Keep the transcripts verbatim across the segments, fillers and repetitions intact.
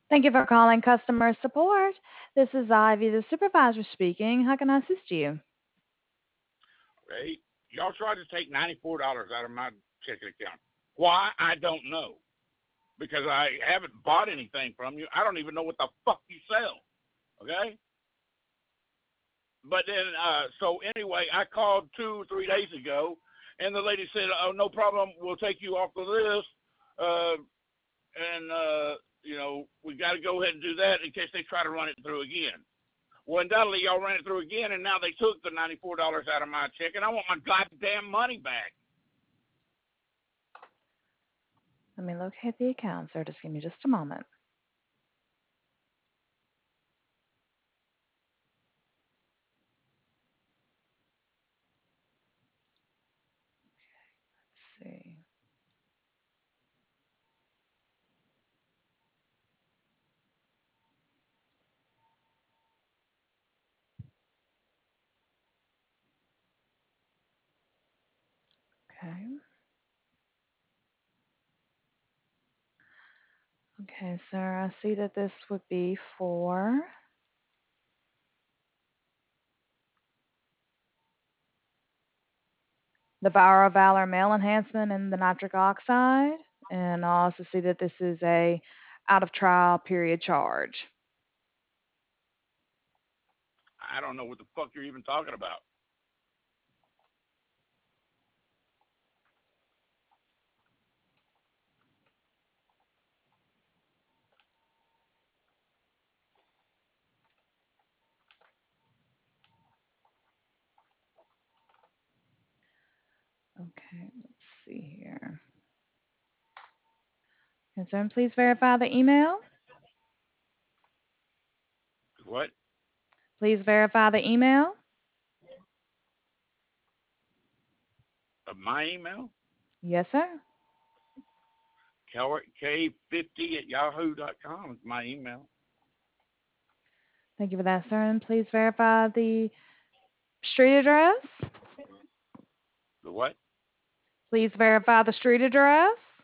Thank you for calling customer support. This is Ivy, the supervisor speaking. How can I assist you? Right? Y'all tried to take ninety-four dollars out of my checking account. Why? I don't know. Because I haven't bought anything from you. I don't even know what the fuck you sell. Okay? But then, uh, so anyway, I called two or three days ago, and the lady said, "Oh, no problem. We'll take you off the list, uh, and uh, you know, we got to go ahead and do that in case they try to run it through again." Well, undoubtedly, y'all ran it through again, and now they took the ninety-four dollars out of my check, and I want my goddamn money back. Let me locate the account, sir. Just give me just a moment. Let's see. Okay. Okay, sir. I see that this would be for the Power of Valor male enhancement and the nitric oxide. And I also see that this is a out of trial period charge. I don't know what the fuck you're even talking about. Okay, let's see here. Can someone please verify the email? What? Please verify the email. Uh, my email? Yes, sir. K fifty at yahoo dot com is my email. Thank you for that, sir. And please verify the street address. The what? Please verify the street address.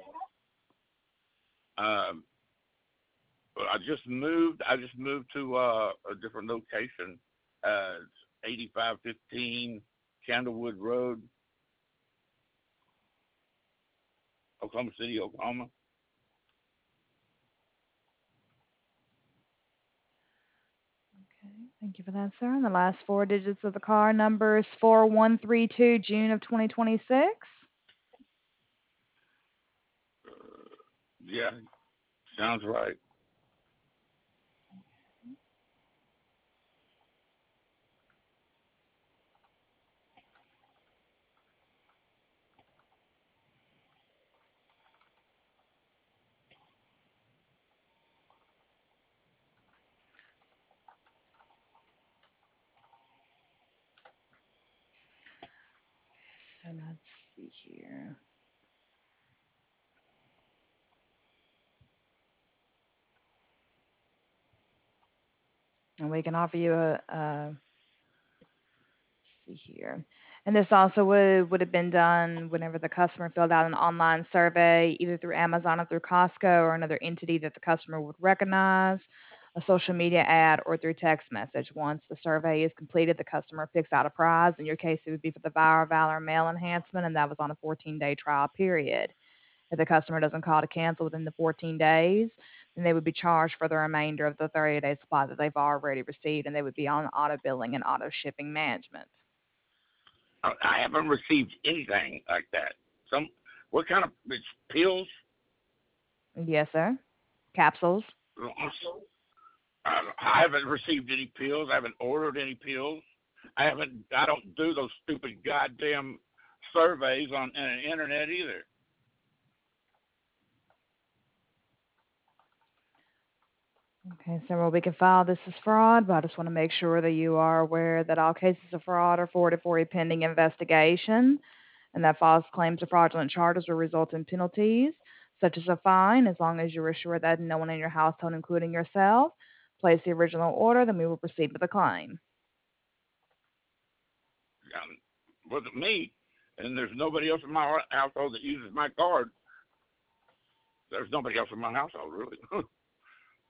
Um, well, I just moved. I just moved to uh, a different location. Uh, it's eighty-five fifteen Candlewood Road, Oklahoma City, Oklahoma. Okay, thank you for that, sir. And the last four digits of the car number is four one three two, June of twenty twenty-six. Uh, yeah, sounds right. So let's see here. And we can offer you a, a see here. And this also would would have been done whenever the customer filled out an online survey, either through Amazon or through Costco or another entity that the customer would recognize, a social media ad, or through text message. Once the survey is completed, the customer picks out a prize. In your case, it would be for the Valor Valor Mail Enhancement, and that was on a fourteen-day trial period. If the customer doesn't call to cancel within the fourteen days, then they would be charged for the remainder of the thirty-day supply that they've already received, and they would be on auto billing and auto shipping management. I, I haven't received anything like that. Some what kind of it's pills? Yes, sir. Capsules. I haven't received any pills. I haven't ordered any pills. I haven't. I don't do those stupid goddamn surveys on the internet either. Okay, so well, we can file this as fraud, but I just want to make sure that you are aware that all cases of fraud are forwarded for a pending investigation, and that false claims or fraudulent charges will result in penalties, such as a fine, as long as you're assured that no one in your household, including yourself, placed the original order, then we will proceed with the claim. Um, wasn't me, and there's nobody else in my household that uses my card. There's nobody else in my household really.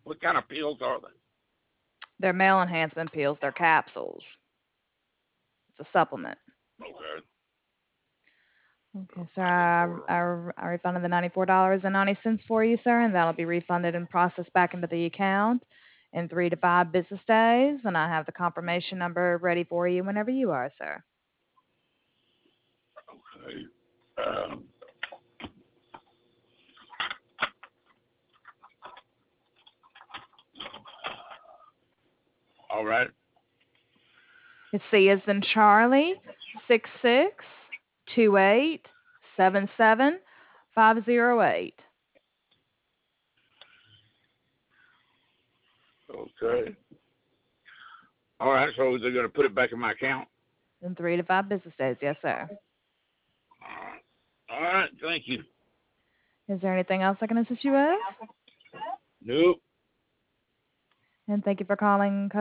What kind of pills are they? They're male enhancement pills. They're capsules. It's a supplement. Okay. Okay, sir. I, I, I refunded the ninety-four dollars and ninety cents for you, sir, and that'll be refunded and processed back into the account in three to five business days. And I have the confirmation number ready for you whenever you are, sir. Okay. Um, all right. It's C as in Charlie, six six two eight seven seven five zero eight. Okay. All right. So they're going to put it back in my account. In three to five business days, yes, sir. All right. All right. Thank you. Is there anything else I can assist you with? Nope. And thank you for calling